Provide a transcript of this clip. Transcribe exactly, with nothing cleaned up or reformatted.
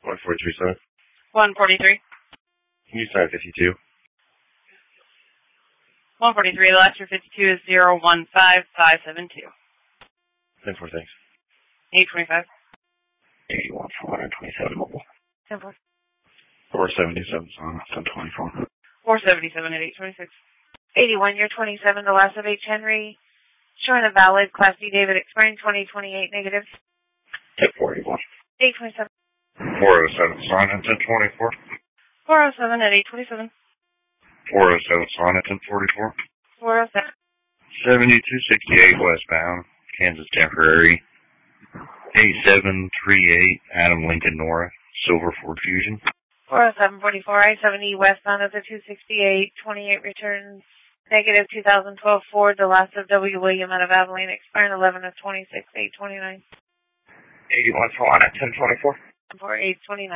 one forty-three, seven. one forty-three. Can you sign fifty-two? one forty-three, the last for fifty-two is zero one five five seven two. ten four, thanks. eight twenty-five. eighty-one, four twenty-seven, mobile. ten four. four seventy-seven, son, ten twenty-four. four seventy-seven at eight twenty-six. eighty-one, you're twenty-seven, the last of H. Henry. Showing a valid Class D David expiring twenty twenty-eight negative. ten forty-one. eight twenty-seven. four oh seven, sign at ten twenty-four. four oh seven at eight twenty-seven. four oh seven, sign at ten forty-four. four oh seven. seventy-two sixty-eight westbound, Kansas temporary. eight seven three eight, Adam Lincoln North, Silver Ford Fusion. four oh seven forty-four, I seventy westbound of the two sixty-eight, twenty-eight returns. Negative two thousand twelve Ford, the last of W. William out of Abilene, expiring eleven of twenty-six, eight twenty-nine. eighty-one, for one at ten twenty-four. For eight twenty-nine.